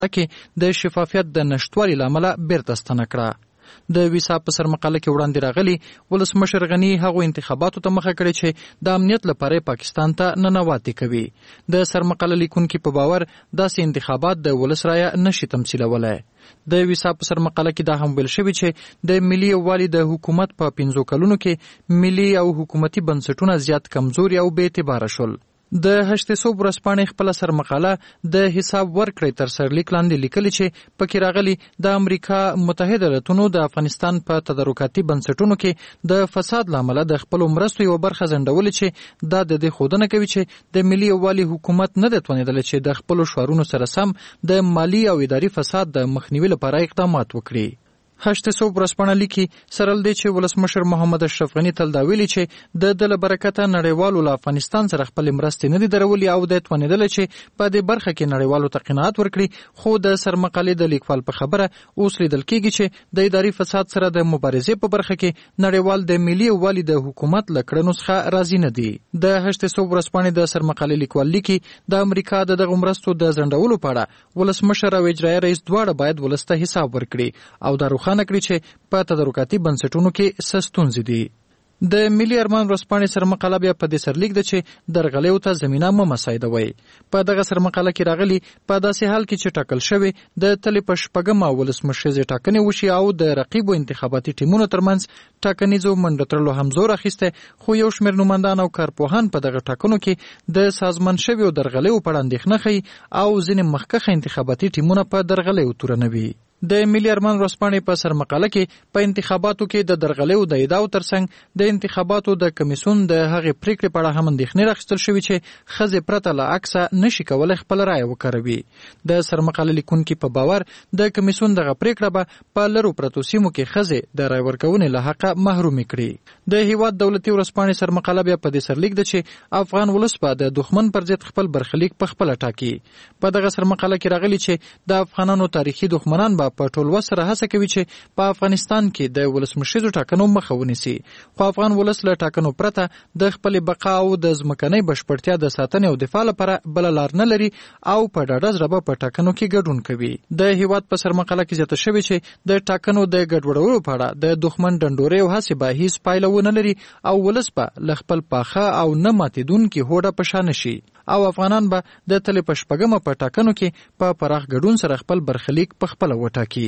کې د شفافیت د نشټوالي له امله بیرته ستنه کړه. د ویسا په سرمقاله کې وړاندې راغلي ولسمشر غني هغو انتخاباتو ته مخه کړې چې د امنیت لپاره پاکستان ته ننواتې کوي. د سرمقاله لیکونکي په باور داسې انتخابات د ولس رایه نشي تمثیلولی. د ویسا په سرمقاله کې دا هم ویل شوي چې د ملي یووالي د حکومت په 15 کلونو کې ملي او حکومتي بنسټونه زیات کمزوري او بې اعتباره شول. د 800 ورځپاڼې خپل سرمقاله د حساب ورکړې تر سرلیک لاندې لیکلي چې پکې راغلي د امریکا متحده ایالاتونو د افغانستان په تدارکاتي بنسټونو کې د فساد لامل د خپل مرستو یو برخه ځنډولې چې دا د دې ښودنه کوي چې د ملي یووالي حکومت نه دی توانېدلی چې د خپل شعارونو سره سم د مالی او اداري فساد د مخنیوي لپاره اقدامات وکړي. 800 ورځپاڼه لیکي سره ل دې چې ولسمشر محمد اشرف غني تل دا ویلي چې د له برکته نړیوالو له افغانستان سره خپل مرستې نه دي درولي او د توانېدل چې په دې برخه کې نړیوالو ته قناعت ورکړي. خو د سرمقالې د لیکوال په خبره اوس لیدل کېږي چې د اداري فساد سره د مبارزې په برخه کې نړیوال د ملي یووالي د حکومت له کړنو څخه راضي نه دي. د 800 ورځپاڼې د سرمقالې لیکوال لیکي د امریکا د دغه مرستو د ځنډولو په اړه ولسمشر او اجرایي رئیس دواړه باید ولس ته حساب ورکړي او دا روښانه کړي چې په تدارکاتي بنسټونو کې څه ستونزې دي. د ملي ارمان ورځپاڼې سرمقاله بیا په دې سرلیک ده چې درغلیو ته زمینه مه مساعدوي. په دغه سرمقاله کې راغلي په داسې حال کې چې ټاکل شوی د تلې په شپږمه ولسمشریزې ټاکنې وشي او د رقیبو انتخاباتي ټیمونو ترمنځ ټاکنیزو منډه ترلو هم زور اخیسته. خو یو شمېر نوماندان او کارپوهان په دغه ټاکنو کې د سازمان شویو درغلیو په اړه اندېښنه ښیي او ځینې مخکښه انتخاباتي ټیمونه په درغلیو تورنوي. د ملي ارمان ورځپاڼې په سرمقاله کې په انتخاباتو کې د درغلیو د ادعاو ترڅنګ د انتخاباتو د کمیسیون د هغې پریکړې په اړه هم اندېښنې راخیستل شوي چې ښځې پرته له عکسه نشي کولی خپل رایه وکاروي. د سرمقاله لیکونکي په باور د کمیسیون دغه پریکړه به په لرو پرتو سیمو کې ښځې د رایې ورکونې له حقه محرومې کړي. د هیواد دولتي ورځپاڼې سرمقاله بیا په دې سرلیک ده چې افغان ولس به د دښمن پر ضد خپل برخلیک په خپله ټاکي. په دغه سرمقاله کې راغلي چې د افغانانو تاریخي دښمنان به په ټول وس سره هڅه کوي چې په افغانستان کې د ولسمشریزو ټاکنو مخه ونیسي. خو افغان ولس له ټاکنو پرته د خپلې بقا او د ځمکنۍ بشپړتیا د ساتنې او دفاع لپاره بله لار نه لري او په ډاډه زړه به په ټاکنو کې ګډون کوي. د هیواد په سرمقاله کې زیاته شوې چې د ټاکنو د ګډوډولو په اړه د دښمن ډنډورې او هڅې به هیڅ پایله ونه لري او ولس به له خپل پاخه او نه ماتېدونکي هوډه په شا نشي او افغانان به د تلې په شپږمه په ټاکنو کې په پراخ ګډون سره خپل برخلیک په خپله وټاکي.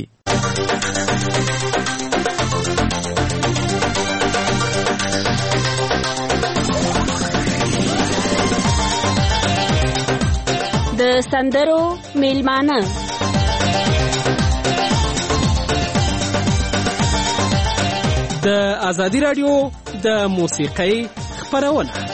د سندرو میلمانه د ازادي رادیو د موسیقۍ خپرونه.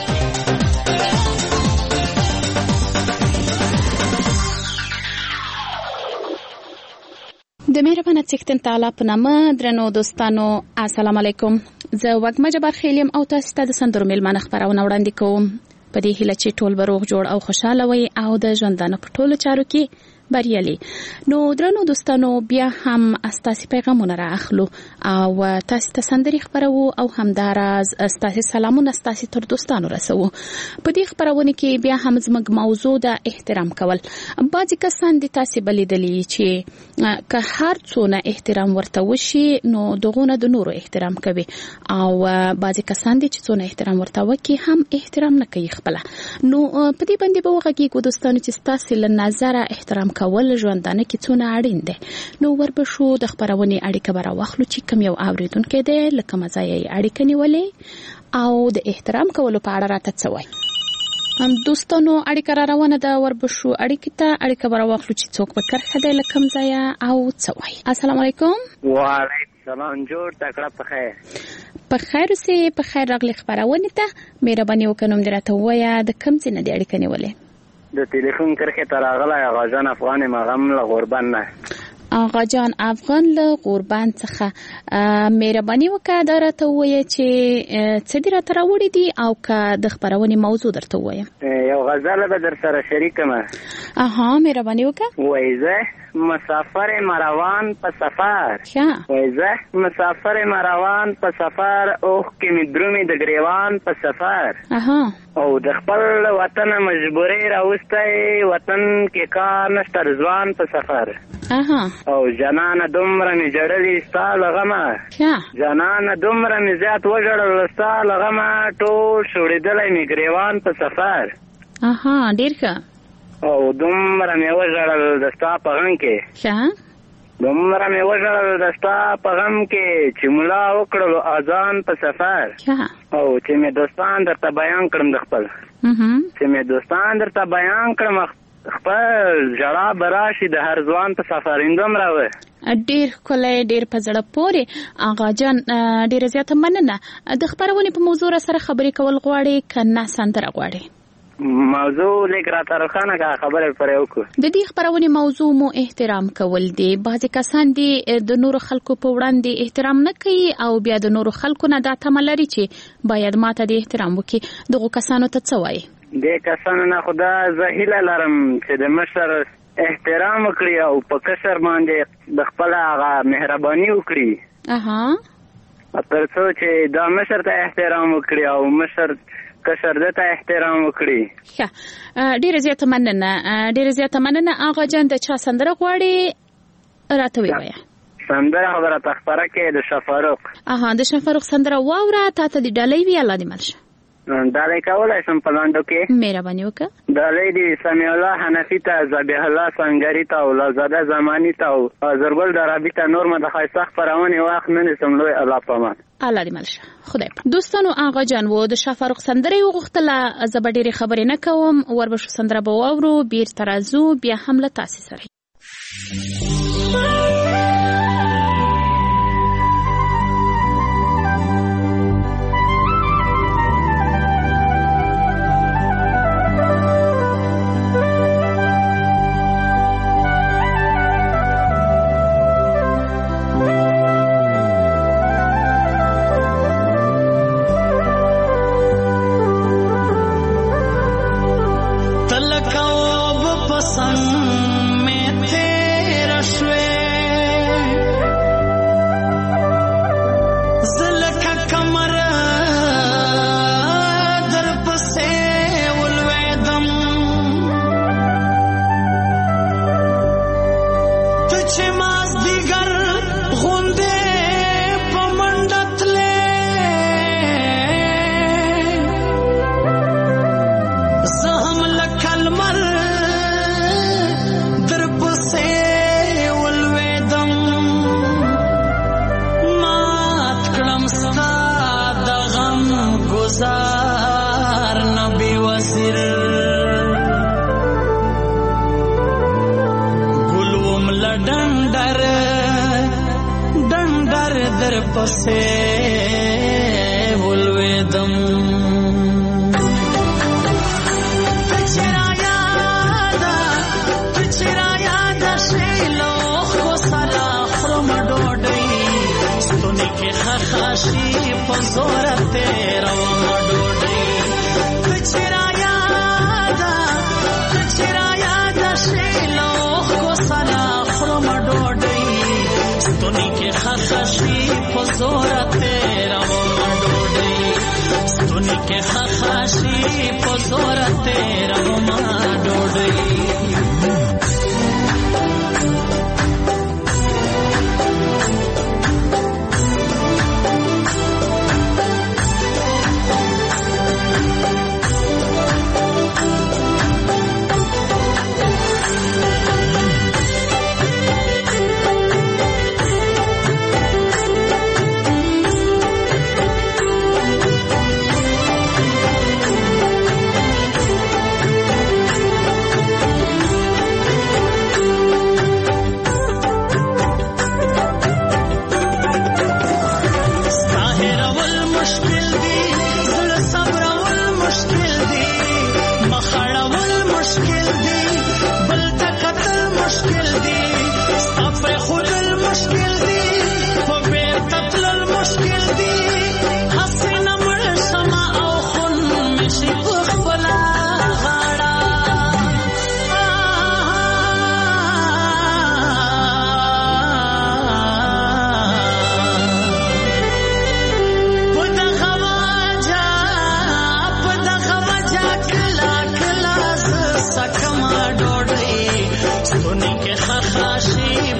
د مهربانه څښتن تعالی په نامه درنو دوستانو السلام علیکم. زه وګمه جبار خیلیم او تاسو ته د سندرو میلمانه خبرونه وړاندې کوم. په دې هیله چې ټول به روغ جوړ او خوشاله وي او د ژوندانه په ټولو چارو کې بریالي. نو درنو دوستانو بیا هم ستاسو پیغامونه راخلو او تاسو ته سندري خبرو او همداراز تاسو سلامونه تاسو تر دوستانو رسوو. په دې خبرونه کې بیا هم زموږ موضوع د احترام کول. بعضی کسان د تاسو بلیدلې چې که هر څونه احترام ورته وشي نو دغونه د نورو احترام کوي او بعضی کسان دي چې څونه احترام ورته وکي هم احترام نه کوي خپل. نو په دې باندې به وغږیږو دوستانو چې تاسو له نظر احترام کول ژوندانه کې څونه اړین دي. نو وربشو د خبرونې اړیکه به راواخلو چې کوم یو اوریدونکی دی لکه مزایي اړیکه نیولې او د احترام کولو په اړه راته څه وایي. هم دوستانو اړیکه را روانه ده. وربشو اړیکې ته اړیکه به راواخلو چې څوک به کرښه دی لکه مزایي او څه وایي. السلام علیکم. وعلیکم السلام. جوړ تکړه په خیر. په خیر اوسې. په خیر راغلی خبرونه ته مهرباني وکړئ نوم دې راته ووایه د کوم ځای نه دې اړیکه نیولې؟ د ټلیفون کرښې ته راغلی غازان افغان مغم له غوربند نه. آغا جان افغان له قربان څخه مهرباني وکړه دا راته ووایه چې څه دې راته راوړي دي او که د خپرونې موضوع درته ووایم. یو غزل به در سره شریکم. مهرباني وکړه. وایي زه مسافر مروان په سفر. وایي زه مسافر مروان په سفر، اوښکې مې درومي د ګریوان په سفر. او د خپل وطن مجبوري راوستی، وطن کې کار نشته رضوان په سفر. او جانانه دومره مې ژړلي ستا له غمه، جانانه دومره مې زیات وژړل ستا له غمه، ټول شوړېدلی مې ګریوان په سفر. ډېر ښه. او دومره مې وژړل د ستا په غم کې، دومره مې وژړل د ستا په غم کې، چې ملا وکړلو اذان په سفر. او چې مې دوستان درته بیان کړم د خپل، چې مې دوستان درته بیان کړم خپل، ژړا به راشي د هر ځوان په سفر. دومره و. ډېر ښکلی، ډېر په زړه پورې. آغا جان ډېره زیاته مننه. د خپرونې په موضوع سره خبرې کول غواړې که نه سندره غواړې؟ موضوع لیک راته روښانه کړه، خبرې پرې وکړو. د دې خپرونې موضوع مو احترام کول دی. بعضې کسان دي د نورو خلکو په وړاندې احترام نه کوي او بیا د نورو خلکو نه دا تمه لري چې باید ماته د احترام وکړي. دغو کسانو ته څه وایي؟ دې کسانو نه خو دا زه هیله لرم چې د مشر احترام وکړي او په کشر باندې د خپل هغه مهرباني وکړي. تر څو چې دا مشر ته احترام وکړي او مشر کشر ده ته احترام وکړي. ډېره زیاته مننه، ډېره زیاته مننه. آغا جان د چا سندره غواړې راته ووایه؟ سندره خبره ته خپره کې د شفاروق. د شفاروق سندره واوره. تا ته د ډالۍ وي، الله دې مل شه. ډالۍ کولی شم په لاندو کې؟ مهرباني وکړه. ډالۍ دې سمیع الله حنفي ته، ذبیح الله سنګري ته او لازاده زماني ته او زرګل درابي ته، نور مې د ښایسته خپرونې وخت نه نیسم. لوی الله پامان. الله دې مل شه. خدای په دوستانو آغا جان و د شفاروق سندره یې وغوښتله. زه به ډېرې خبرې نه کوم، وربشو سندره به واورو، بیرته راځو بیا هم له تاسې سره.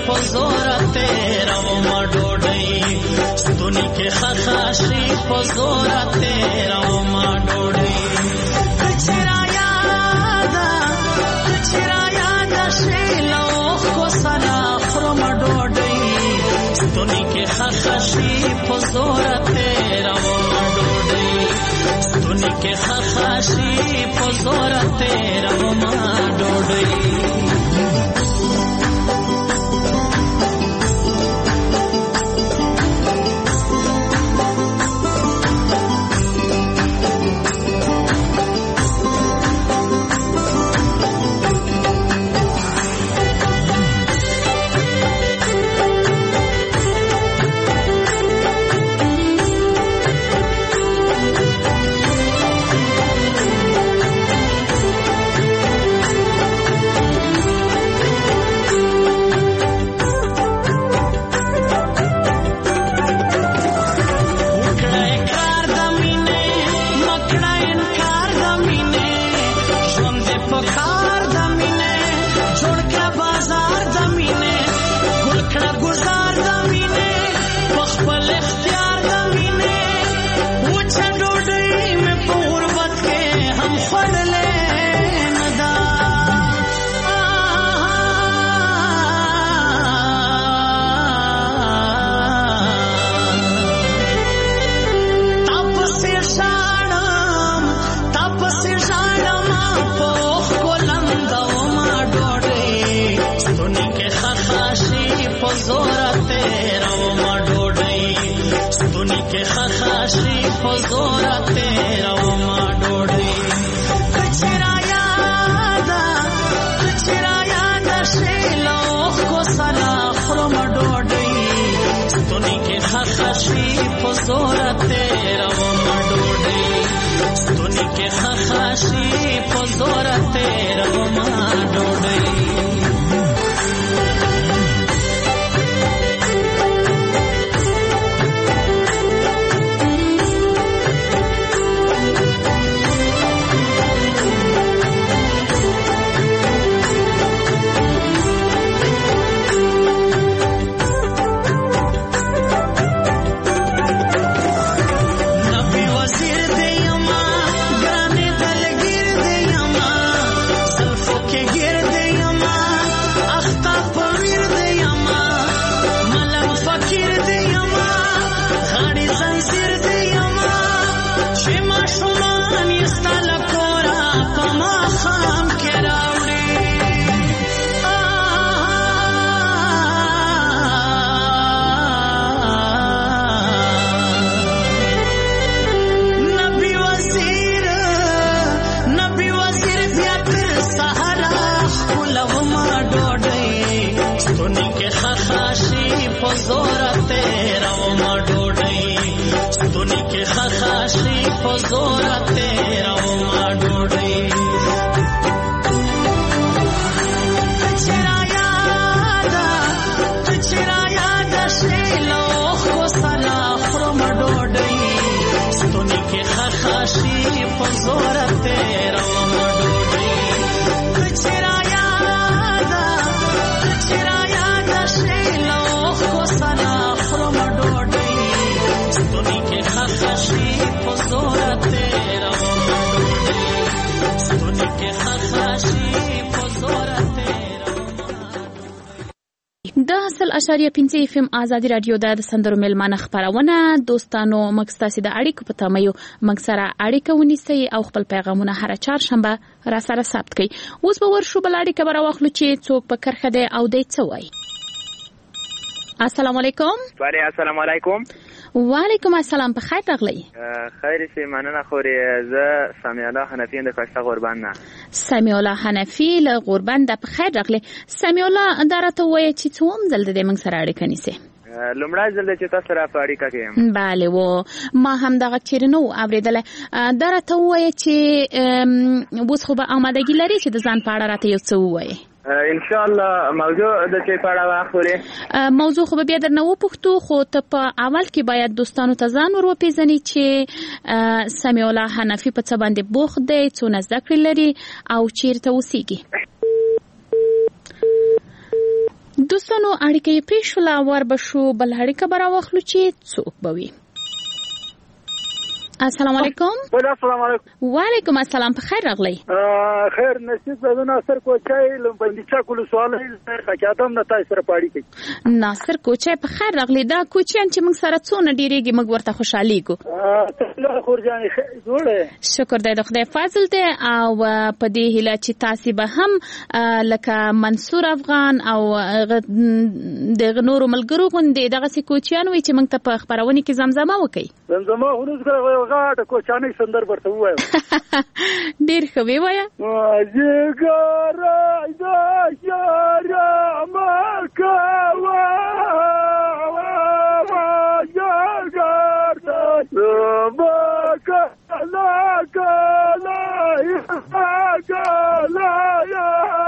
پزورا تیرا و ما ډوډۍ ستونی کې خخاشي پزورا تیرا و ما ډوډۍ کچرا یادا شیلو کو سنا خرم ډوډۍ ستونی کې خخاشي پزورا تیرا و ما ډوډۍ ستونی کې خخاشي پزورا تیرا و ما ډوډۍ .5 FM آزادی رادیو د سندرو ملمانه خبرونه دوستانو مکستاسي د اړیکو په تمایو مکسره اړیکه ونیسي او خپل پیغامونه هر چهارشنبه را سره ثبت کړئ. اوس به ورشو بل اړیکه براوخلو چې څوک په کرخه دی او دی څه وایي. السلام علیکم. وعلیکم السلام علیکم. وعلیکم السلام. په خیر راغلی. خیر سي مننه خوري. زه سمیع الله حنفی د کاشته غوربند نه. سمیع الله حنفی له غوربند په خیر راغلی. سمیع الله درته وایي چې څوم زل د موږ سره اړیکه نیسي. لومړی ځل چې تاسو را په اړیکه کې یم. بله و ما هم دغه چیرې نو اورېدله. درته وایي چې اوس خو به آمادګي لري چې د ځان په اړه راته یو څه ووایي. ان شاء الله موضوع د څه په اړه واخلې؟ موضوع خو به بیا درنه وپوښتو، خو ته په اول کې باید دوستانو ته ځان ور وپېژنې چې سمیع الله حنفي په څه باندې بوخت دی، څونه زده کړې لري او چیرته اوسېږي. دوستانو اړیکې پېښولا ور بشو بل اړیکه برا واخلو چې څوک بوي. السلام علیکم. السلام علیکم. وعلیکم السلام. په خیر راغلی. خیر نصیب زه ناصر کوچای لمبندچا کول سوال خاطم نه تاسو سره پاړی کی. ناصر کوچای په خیر راغلی. دا کوچیان چې موږ سره څونه ډیریږي موږ ورته خوشحالي کو. ته خورجان جوړه. شکر دی د خدای فضل دی او په دې هیله چې تاسو به هم لکه منصور افغان او د نورو ملګرو غوندې دغه سې کوچیان وي چې موږ ته په خبرونه کې زمزمه وکړي. زمزمه هنوز غاټه کوچانه سندر ورته وایم. ډیر ښه وی وایا. ځګر دا شارع مکوا ځګر دا مکلا کلا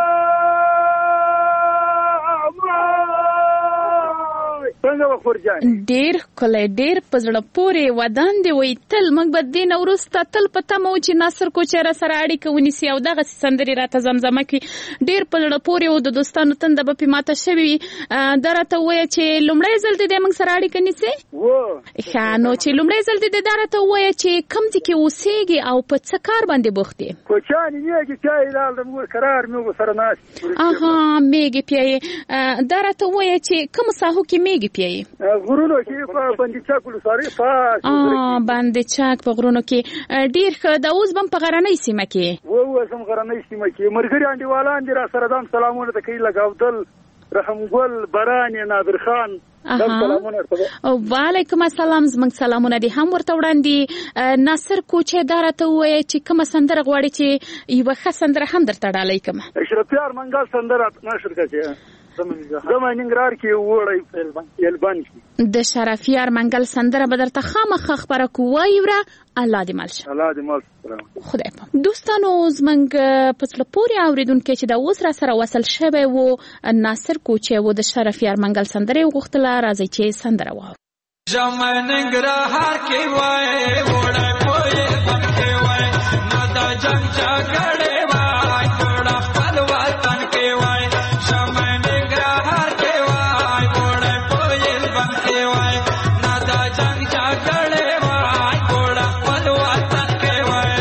ډیر کله ډیر پزړه پورې ودان دی وي تل موږ به دین ورسته تل پته مو چې ناصر کوچر سره اړیکه ونیسي او دغه سندري راته زمزمه کوي. ډیر پزړه پورې او د دوستانو تند به پماته شوی درته وای چې لومړی ځل دې موږ سره اړیکه نیسي خانو چې لومړی ځل دې درته وای چې کم دي کې اوسېږي او په څه کار باندې بوخت دي. کوچانی نیږي چې لال مو قرار مو سره ناس. میږي پیي درته وای چې کوم ساحو کې میږي پیي غرونو کې په باندې کولو ساري باندې چاک په غرونو کې ډیر ښه. دا اوس بم په غرنۍ سیمه کې سم غرنۍ سیمه کې مرګري انډیوالان دي را سره دام سلامونه ته کوي لګاودل رحم ګل بران نادر خان او وعلیکم السلام. زمنګ سلامونه دي هم ورته وړاندې. ناصر کوچه دارته وای چې کوم سندره غواړي چې یو ښه سندره هم درته ډالۍ کوم. اشرفیار منګل سندره نشر کړي زمای ننګرهار کې وړي یلبان کې د شرفیار منګل سندره به درته خامخ خبره کوي وره. الله دې مالشه. الله دې مالشه. خدای په دوستانو زمنګ پڅله پوری اوریدونکو چې دا اوس را سره وصل شوی وو ناصر کوچه وو د شرفیار منګل سندره غوښتله راځي چې سندره وو. زمای ننګرهار کې وای وړه کوی پکې وای ما دا جنگ جګړه وای ګړه خپل وطن کې وای زمای ننګرهار کې وای وړه کوی پکې وای ما دا جنگ جګړه وای ګړه خپل وطن کې وای.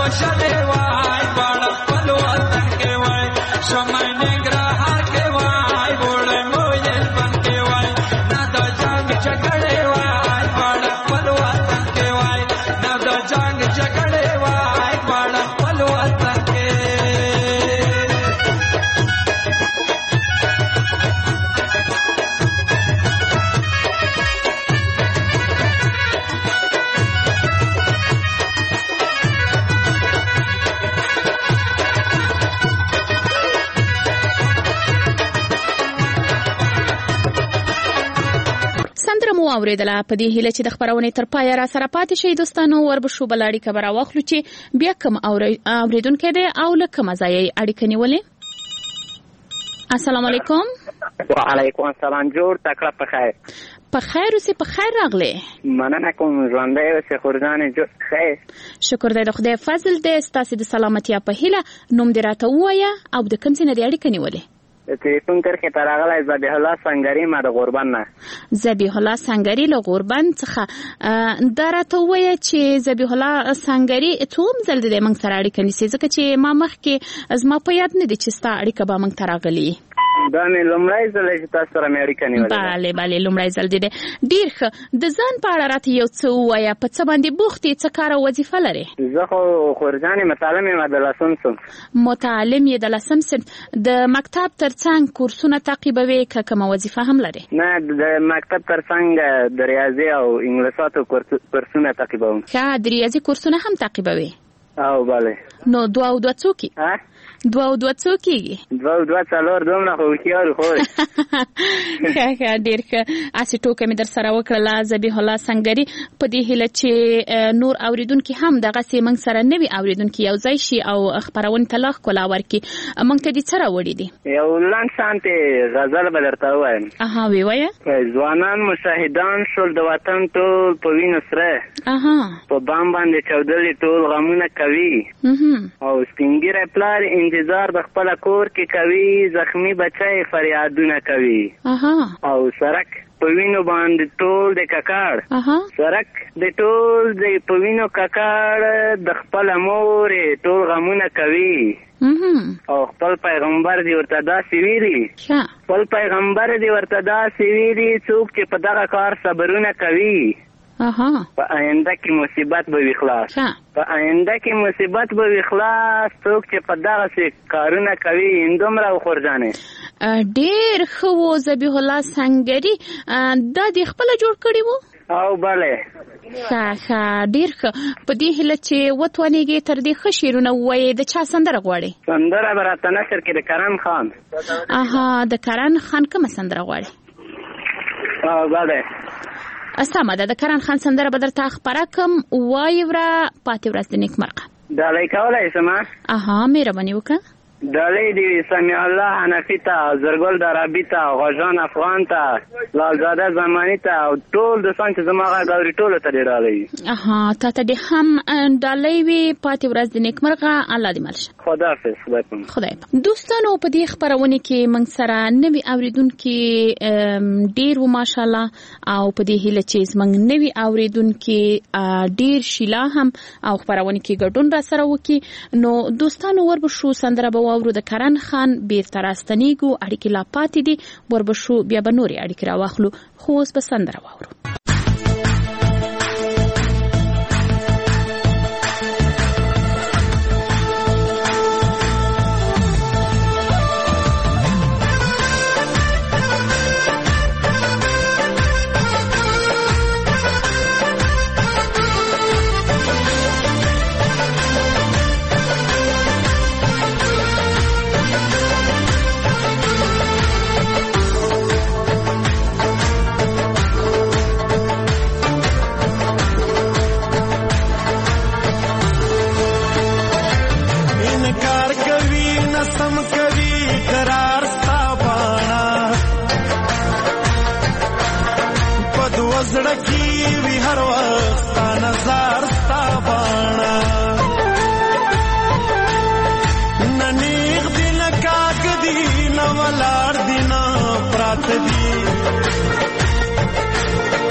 شلې وای باړ خپل وطن کې وای شمع ننګرهار کې وای وړې مویل بن کې وای نه د جنگ جګړې وای باړ خپل وطن کې وای نه د جنگ جګړې وای باړ خپل وطن کې اوریدله په دې هیله چې د خبرونې تر پای را سره پاتې شي دوستانو وربشو بلاړی خبر واخلو چې بیا کوم اوریدونکو دی او لکه مزایي اړیکه نیولې. السلام علیکم. وعلیکم السلام. جوړ تکړه په خیر. په خیر اوسې په خیر راغله. مننه کوم ژوندۍ اوسې خورځانې جوړ خیر. شکر دی د خدای فضل دی ستاسو د سلامتیا په هیله نوم دې راته ووایه او د کوم څه نه دی اړیکه نیولې. تلیفون کرخه تراغله ذبیح الله سنگری ما د غوربند نه. ذبیح الله سنگری له غوربند څخه درته وایي چې ذبیح الله سنگری څوم زل د موږ سره اړیکه نیسي ځکه چې ما مخکې زما په یاد نه دي چې ستا اړیکه به موږ تراغلي. دا مې لومړی ځل چې تاسو سره مې اړیکه نیولې. بله لومړی ځل دی. ډېر ښه. د ځان په اړه راته یو څه ووایه په څه باندې بوخت یې څه کار او وظیفه لرې؟ زه خو خورجانې متعلم یم د لسم صنف. متعلم یې د لسم صنف. د مکتب ترڅنګ کورسونه تعقیبوي که کومه وظیفه هم لرې؟ نه د مکتب ترڅنګ د ریاضي او انګلیساتو کورسونه تعقیبوم. ښه د ریاضي کورسونه هم تعقیبوي؟ او بله. نو دوه او دوه څو کېږي؟ دوه او دوه څو کېږي؟ دوه او دوه څلور دومره خو هوښیار خو ښه ډېر ښه. هسې ټوکه مې در سره وکړله ذبیح الله سنگري په دې هیله چې نور اوریدونکي هم دغسې موږ سره نوي اوریدونکي یو ځای شي او خپرونې ته لا ښکلا ورکړي. موږ ته دې څه راوړي دي؟ یو لنډ شانتې غزل به درته ووایم. ویې وایه. ځوانان مشاهدان شول د وطن ټول په وینو سره په بام باندې چاودلي ټول غمونه کوي او سپین ږیری پلار انتظار د خپل کور کې کوي زخمی بچی فریادونه کوي او سرک په وینو باندې ټول د ککړ سرک د ټول د په وینو ککړ د خپل مور ټول غمونه کوي او خپل پیغمبر دی ورته داسې ویلي خپل پیغمبر دی ورته داسې ویلي څوک چې په دغه کار صبرونه کوي په آینده کې مصیبت به وي خلاص. په آینده کې مصیبت به وي خلاص څوک چې په دغسې کارونه کوي. همدومره وخورجانې ډېر ښه و ذبیح الله سنگري. دا دې خپله جوړ کړي وو؟ او بله. ښه ډېر ښه. په دې هیله چې وتوانېږې تر دې ښه شعرونه ووایې. د چا سندره غواړې؟ سندره به راته نثر کې د کرن خان. د کرن خان کومه سندره غواړې؟ او بله. سمه ده. د کرن خان سندره به درته خپره کړم. وایې وره پاتې ورځ د نیکمرغه. ډالۍ کولی شم؟ مهرباني وکړه. ډالۍ دې سمیع الله حنفي ته زرګل درابي ته غوژان افغان ته لالزاده زماني ته او ټول دوستان چې زما غږ اوري ټولو ته دې ډالۍ وي. تا ته دې هم ډالۍ وي. پاتې ورځ د نیکمرغه. الله دې مل شه. خداحافظ. خدای دوستانو په دې خپرونه کې موږ سره نوي اوریدونکي ډېر و ماشاءالله او په دې هیله چې زموږ نوي اوریدونکي ډېر شیلا هم او خپرونه کې ګډون را سره وکړي. نو دوستانو وربشو سندره به واورو د کرن خان بیرته راستنیږو. اړیکې لا پاتې دي. وربشو بیا به نورې اړیکې راواخلو خو اوس به سندره واورو.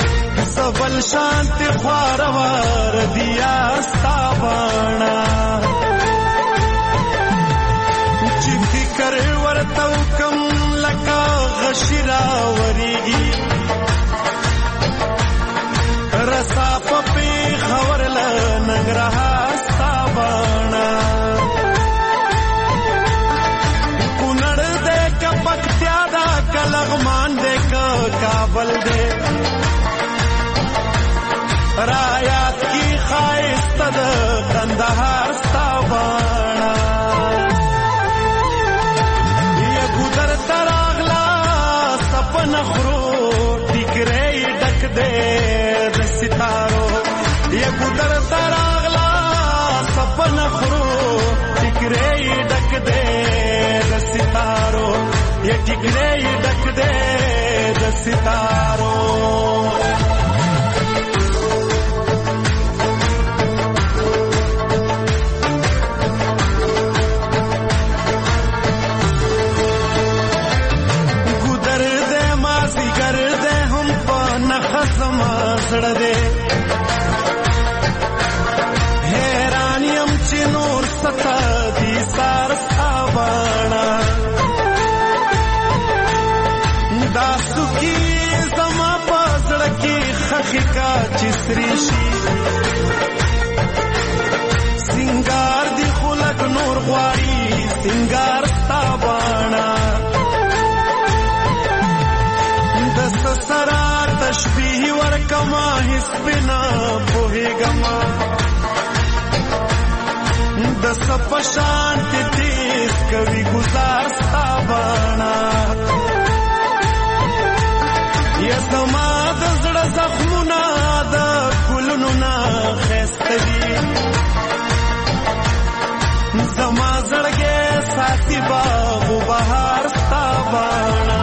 شانت خوار وار دیا ستا بانا شرا وریږي رسا په خبر ل ننګرهار ستابانا کونړ دې ک پکتیا دا کلغمان دې ک کابل دې رایات کی خایست د کندهار ستابانا یا ګودر تراغلا سپن خرو ټیکرې ډک دې د ستارو یا ګودر تراغلا سپن خرو ټیکرې ډک دې د ستارو یا ټیکرې ډک دې د ستارو سړه دې حیرانیم چې نور ستا دي سار ستابانا دا سکی زما په زړه کې خخې کا چې سري شي سنگار دی خلق نور غواړي سنگار ستابانا دست سرا تشبیه ورکما حس بنا پوهیگما دست پشانت تیز کوي گزار ستابانا یا زما د زړه زخمونه د ګلونو نه ښایسته دي زما زړګی ساتي باغ و بهار ستابانا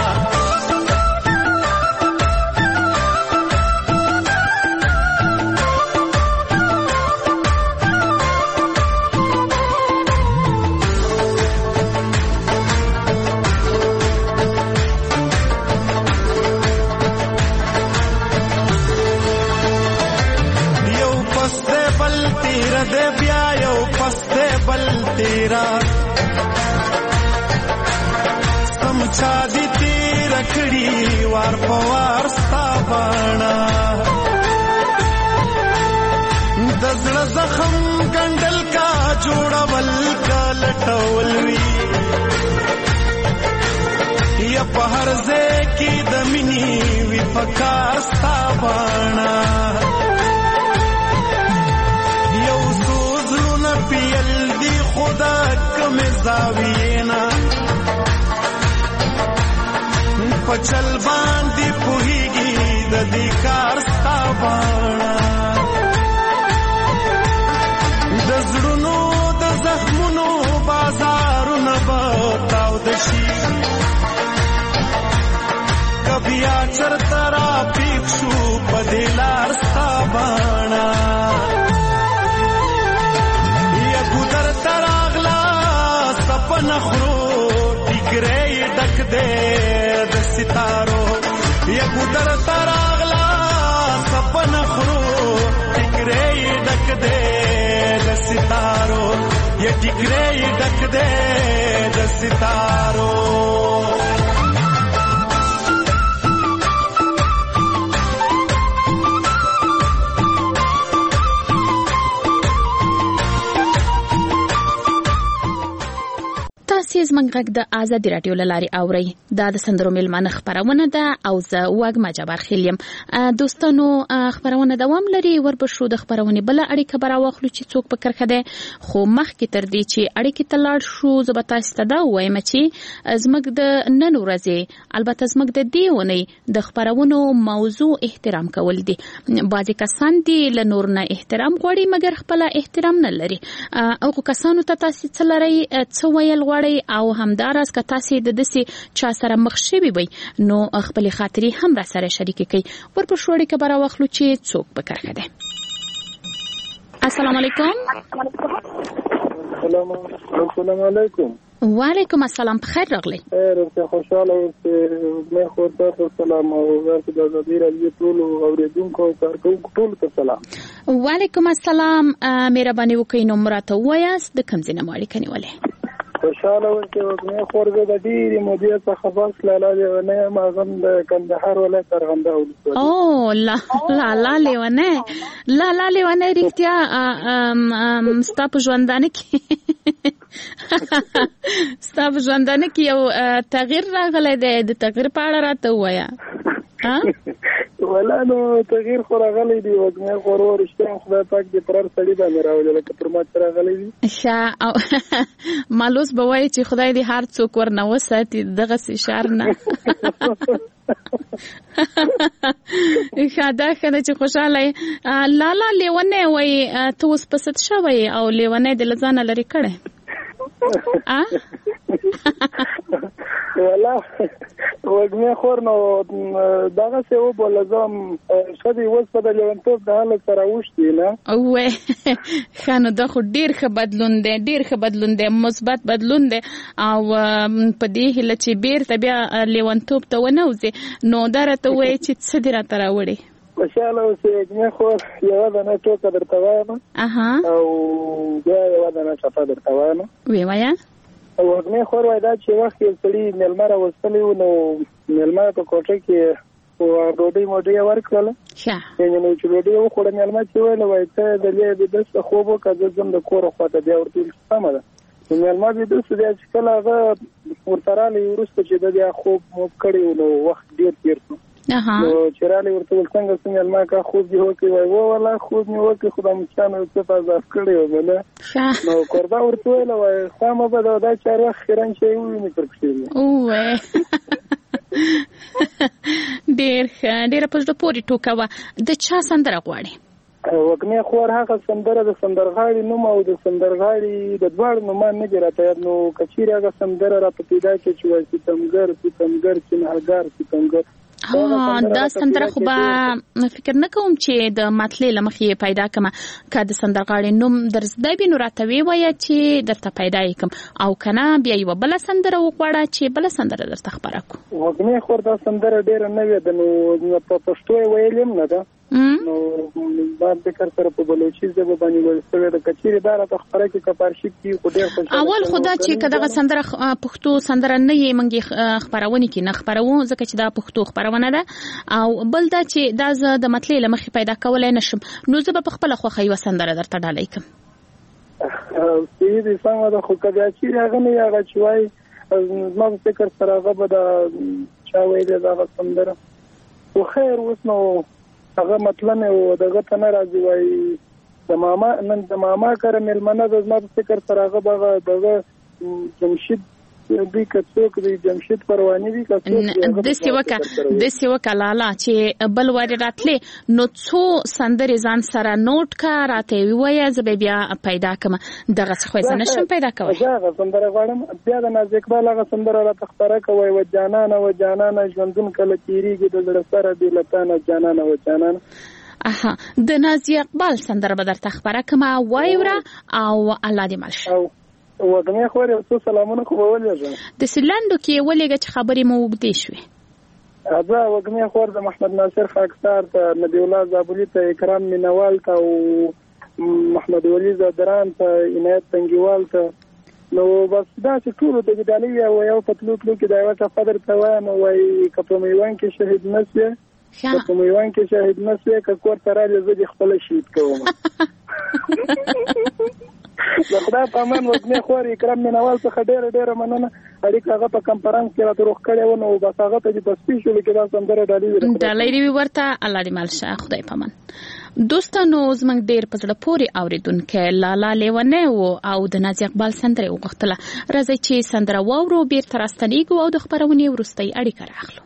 دے بیا یو پستے بل تیرا سمچا دی تیر کڑی وار پوار ستابانا دزل زخم گنڈل کا جوڑا بل کا لٹولوی یا پہر زے کی دمینی وی پکار ستابانا پیل دی خدا کم زاوینا پچل باندې پوهیږي د دې کار ستابانا د زړونو د زخمونو بازارونه بتاو دشي کبیا چرترا پیښو بدلار ستابانا نخرو ټیکرې ډک دې د ستارو یا ګودر تراغلا سپن خرو ټیکرې ډک دې د ستارو یا ټیکرې ډک دې د ستارو زمونږ غږ د آزادي راډیو له لارې اورئ دا د سندرو میلمانه خپرونه ده او زه وږمه جبار خیل یم دوستانو خپرونه دوام لري ورپسې د خپرونې بله اړیکه به راواخلو چې څوک په کرښه دی خو مخکې تر دې چې اړیکې ته لاړ شو زه به تاسو ته دا ووایم چې زموږ د نن ورځې البته زموږ د دې اونۍ د خپرونو موضوع احترام کول دي بعضې کسان دي له نور نه احترام غواړي مګر خپله احترام نه لري هغو کسانو ته تاسې څه لرئ څه ویل غواړئ او همداراز که تاسې د داسې چا سره مخ شوي وئ نو خپلې خاطرې هم را سره شریکې کړئ ورپسې اړیکه به راواخلو چې څوک په کرښه دی السلام علیکم السلام علیکم وعلیکم السلام بخیر راغلی ډېر خوشاله اوسئ مې خو تاسو سلام او تاسو د آزادي راډیو ټول اوریدونکو کارکونکو ټول ته سلام وعلیکم السلام مهرباني وکړئ نو مراته وایاست د کوم ځای نه مو اړیکه نیولې خوشاله و چې وګمه خور د ډېری مودې څخه بس لاله لیونه ماغم د کندهار ولایت ارغنده ولسوالۍ. او لاله لیونه رښتیا ستا په ژوندانه کې یو تغییر راغلی دی، د تغییر په اړه راته ووایه. ولا نو تغییر خو راغلی دی، وګمه خور ورشته خدای پاک دې پرار سړي باندې راولي لکه پر ما راغلی دی. مالوس به وایي چې خدای دې هر څوک ورنه وساتي دغه شعر نه. دا ښه ده چې خوشحاله لاله لیونه وایي ته اوس په ست شوی او لیونه دې له ځانه لرې کړی. ولا وګمه خور نو دغه څه و بولځم شدي اوس په لیونتوب د حالت سره وشتي نه اوه خانو دا خو ډیر ښه بدلون دی مثبت بدلون دی او په دې هله چې بیرته بیا لیونتوب ته ونوځي نو درته وایي چې څه دې راته راوړي. خوشاله اوسې وګمه خور یوه دانه ټوکه درته وایم او بیا یوه دانه ټپه درته وایم. وی وایه وګمه خور وای دا چې وخت یو سړي مېلمه راوستلی و نو مېلمه په کوټه کې ډوډۍ موډۍ ورکړله. نو چې ډوډۍ وخوړه مېلمه چې ویله وایي ته دلې بېدسته خوب وکړه زه ځم د کوره خواته. بیا ورته ویل سمه ده. نو مېلمه بېدسته بیا چې کله هغه ورته رالی وروسته چې د بیا خوب موب کړی و نو وخت ډېر تېر شو. نو چې رالی ورته ویل څنګه څه مېلمه کا خوب دې وکړي؟ وایي والله خوب مې وکړي خو دا مچانو یو څه اضاف کړی و بله. نو کوربه ورته ویله وایي سمه به ده دا چارواخ خیرن شی وویني پر پښې ډېره په زړه پورې ټوکه وه. د چا سندره غواړې؟ وګمه خور هغه سندره د سندرغاړي نوم او د سندرغاړي د دواړو نومان نه دي راته یاد. نو که چیرې هغه سندره راته پیدا کړي چې وایي ستمګر چنهرګار ستمګر دا سندره خو به فکر نه کوم چې د مطلع له مخې پیدا کړم. که د سندرغاړي نوم در زده وي نو راته ووایه چې درته پیدا یې کړم او که نه بیا یوه بله سندره وغواړه چې بله سندره درته خپره کړو. وګمې خور دا سندره ډېره نوې ده نو په پښتو یې ویلې هم نه ده. نو بعد فکر سره په بلوچي ژبه باندې ویل شوې ده. که چیرې دا راته خپره کړي که په ارشیف کې خو ډېر خوشحاله اول خو دا چې که دغه سندره پښتو سندره نه یې موږ یې خپرونې کې نه خپروو ځکه چې دا پښتو خپرونه ده او بل دا چې دا زه د مطلع له مخې پیدا کولی نشم نو زه به په خپله خوښه یوه سندره درته ډالۍ کړم. صحیح دي سمه ده خو که بیا چیرې هغه نه یې هغه چې وایي زما په فکر سره هغه به د چا ویلې دغه سندره خو خیر اوس نو هغه مطلب او دغه ته نه راځي وایي د ماما کره مېلمانه د زما په فکر سره هغه به دغه جمشید دوی که څوک دی جمشید پرواني دي که څوک داسې وکړه لاله چې بل وارې راتلې نو څو سندرې ځان سره نوټ که راته یې ووایه زه به بیا پیدا کړم. دغسې خو یې زه نشم پیدا کولی. زه هغه سندره غواړم بیا د ناز اقبال هغه سندره راته خپره کوئ و جانانه ژوندون کله تېرېږي د زړه سره بې له تانه جانانه و جانانه. د نازي اقبال سندره به درته خپره کړم وایوره او الله دې مل شه. وګمه خور یو څو سلامونه خو به ولېږم. داسې لنډو کې یې ولېږه چې خبرې مو اوږدې شوې. زه وګمه خور د محمد ناصر خاکسار ته نبی الله زابلي ته اکرام مینوال ته او محمد ولی زادران ته عنایت تنګیوال ته نو بس داسې ټولو ته ګډالۍ او یو په تلو کې دا یوه ټپه درته وایم وایي که په میوان کې شهید نه سوې که میوان کې شهید نه سوې که کور ته رالې زه دې خپله شهید کوم. د خدای په امان وګمې خور اکرام مینوال څخه ډېره مننه. اړیکه هغه په کنفرانس کې راته روغ کړی و نو بس هغه ته دې په سپیشلو کې دا سندره ډالۍ دې وي ورته الله دې مل شه. خدای په امان. دوستانو زموږ ډېر په زړه پورې اورېدونکی لاله لیونی و او د نازي اقبال سندره یې وغوښتله. راځئ چې سندره واورو بېرته راستنېږو او د خپرونې وروستۍ اړیکه راخلو.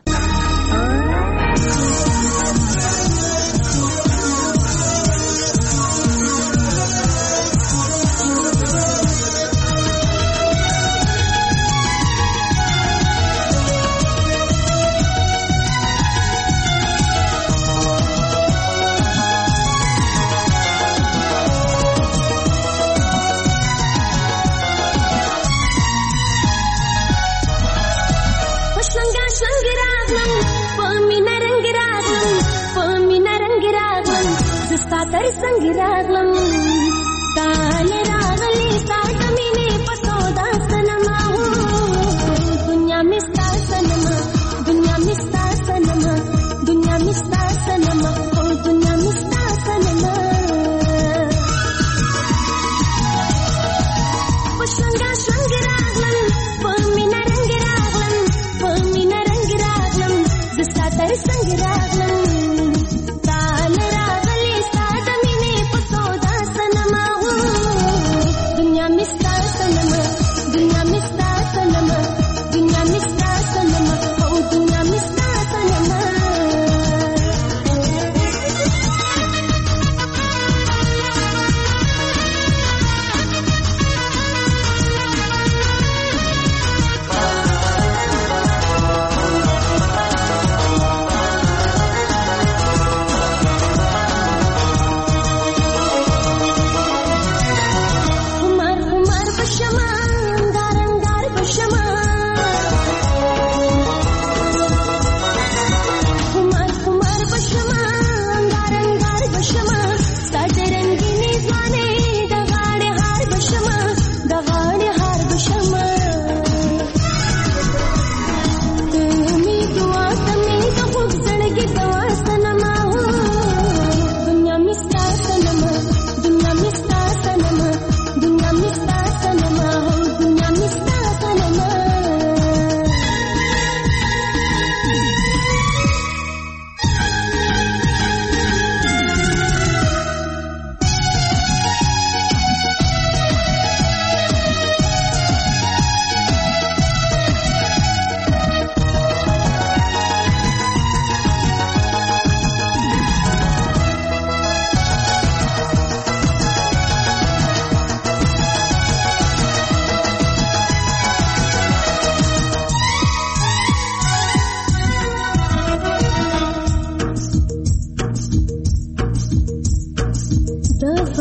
تر څنګ راغلم تاله راغلی ساته مینه په سودا سنما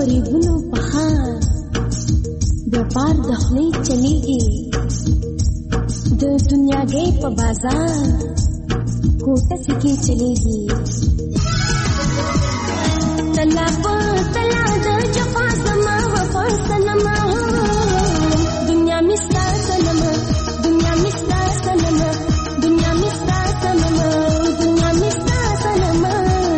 غریبونو په خان व्यापार د خپلې چلیږي د دنیاګۍ په بازار کوټه سکه چلیږي تلا په تلا د جفا سما وفا سنما دنیا مستا سنما دنیا مستا سنما دنیا مستا سنما دنیا مستا سنما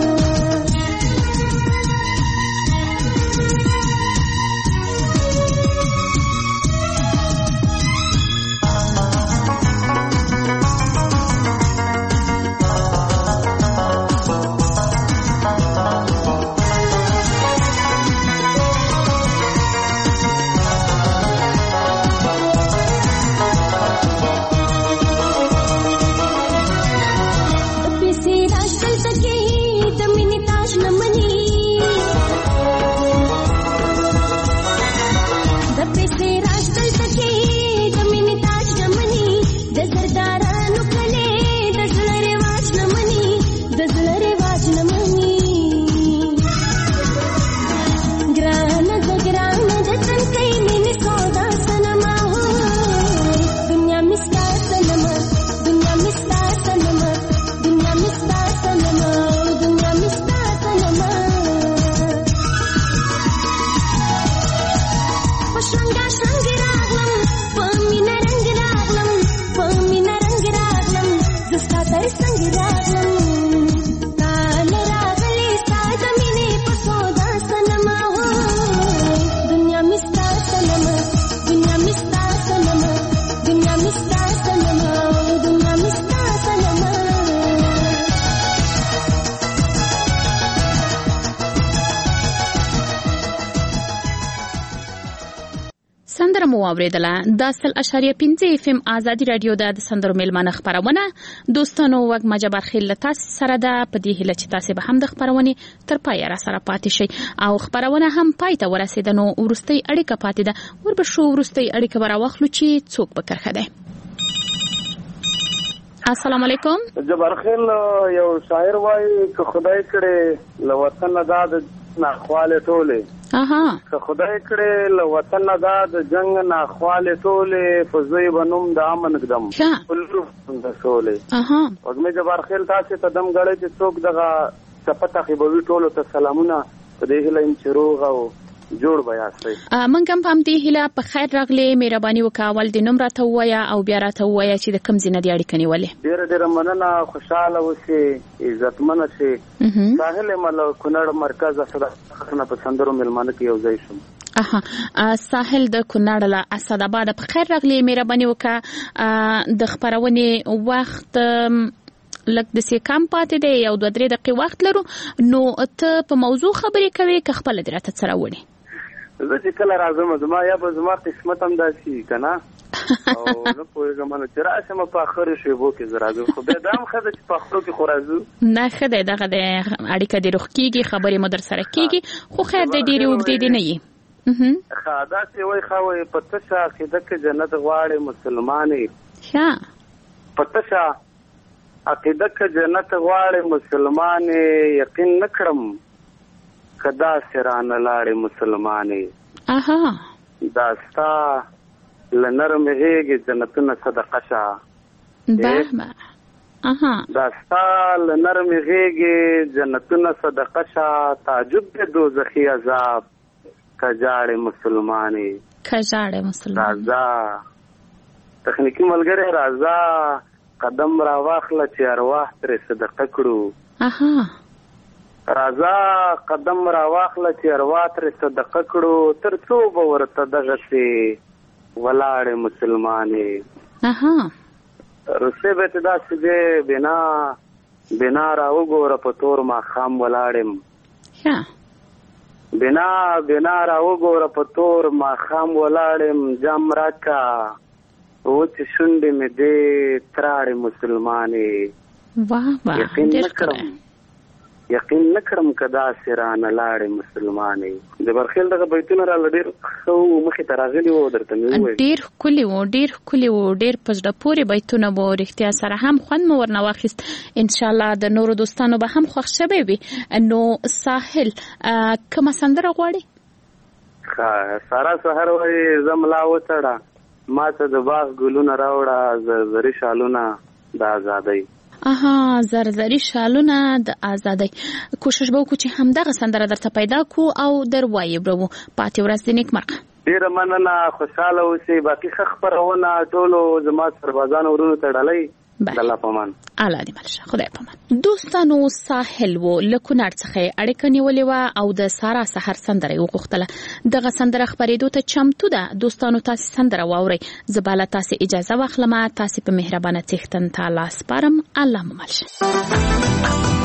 واوریدله د 0.5 FM آزادی رادیو د سندرو میلمانه خبرونه دوستانو وګ مجبر خیل تاسو سره ده په دې هله چې تاسو به هم د خبرونه تر پای را سره پاتې شي او خبرونه هم پای ته ورسیدنو ورستي اړیکه پاتې ده وربه شو ورستي اړیکه برا واخلو چې څوک به کرخه ده. السلام علیکم. جبر خیل یو شاعر وای چې خدای کړي لوطن داد ناخواله ټوله که خدای کړي له وطن دا د جنگ نه خواله ټوله فزوی بنوم د امن قدم ولرو د سولې وګمه جبار خیل تاسو ته دم غړې چې څوک دغه صفته خبوي ټولو ته سلامونه په دې هلم چروغ او جوړ بیا سي منګ هم پام دې هله په خیر راغلي مهرباني وکاول د نوم راته وایا او بیا راته وایا چې د کم زینه دی اړیکه نیولې ډېر مننه خوشاله اوسئ عزتمن شئ ساحل مل کونړ مرکز اسداباد په سندرو ملمانه کې یو ځای شم ساحل د کونړ له اسداباد په خیر راغلي مهرباني وکا د خبرونه وخت لکه د سې کم پاتې دی یو 2-3 دقیقې وخت لرو نو ته په موضوع خبرې کوي که خپل درته سره وړي زه چې کله راځم زما یا به زما قسمت هم داسي کنه او نو پوهیږم چې راشم په اخر شی وو کې زراځو خو به دام خدای چې په اخر کې خورازو نه خدای دغه د اړیکه د روخ کیږي خبرې مو در سره کیږي خو خیر دې ډیره وګدې دی نه یي خدا سي وای خوي پتشا کده کې جنت غواړي مسلمانې ها پتشا عقیده کې جنت غواړي مسلمانې یقین نکړم کدا سرانه لاړې مسلمانې داستا لنرم هيږي جنتونه صدقه شه داستا لنرم هيږي جنتونه صدقه شه تعجب د دوزخي عذاب کجاړې مسلمانې راځه تخنیکی ملګری راځه قدم را واخله چې ارواح تر صدقه کړو راځه قدم را واخله چې ارواح تر صدقه کړو تر څو به ورته دغه سي ولاړې مسلمانې رسې به ته داسې دی بنا را وګوره په تور ماښام ولاړم بنا را وګوره په تور ماښام ولاړم جام راکا او چې شونډې مې دې تراړې مسلمانې یقین نکړم کدا سرانه لاړې مسلمانې د برخیل دغه بیتونه را لډیر خو مخې ته راغلي وو درته مې وویل ډیر ښکلي وو ډیر په زړه پورې بیتونه وو رښتیا سره هم خوند مو ورنه واخیست ان شاء الله د نورو دوستانو به هم خوښ شوي وي نو ساحل کومه سندره غواړي سارا سحر وای زملا وتړه ما ته د باغ ګلونه راوړه زری شالونه د ازادۍ. زرزری شالونه د ازادۍ. کوشش به وکړو چې همدغه سندره درته پیدا کو او دروایې برو. پاتې ورځ دې نیکمرغه. ډیره مننه، خوشاله اوسئ. باقي خبرونه ټولو زما سربازانو ورونو ته ډالۍ. الله پامان. الله دې ملشه. خدای پامان. دوستانو ساحل و لکونړ څخه اړیکه نیولې و او د سارا سحر سندره وغوښتله. دغه سندره خبرېدو ته چمتو ده. دوستانو تاسو سندره واورئ. زباله تاسو اجازه واخلم. تاسو په مهربانه څښتن تعالی سپارم. الله مو ملشه.